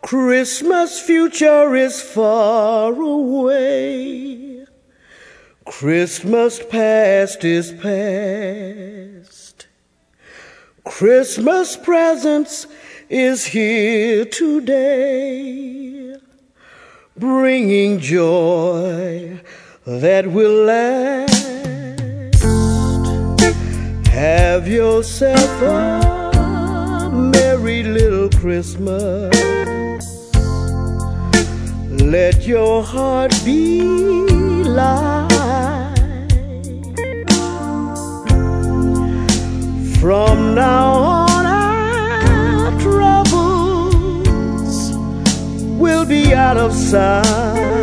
Christmas future is far away. Christmas past is past. Christmas presents is here today, bringing joy that will last. Have yourself a merry little Christmas. Let your heart be light. From now on our troubles will be out of sight.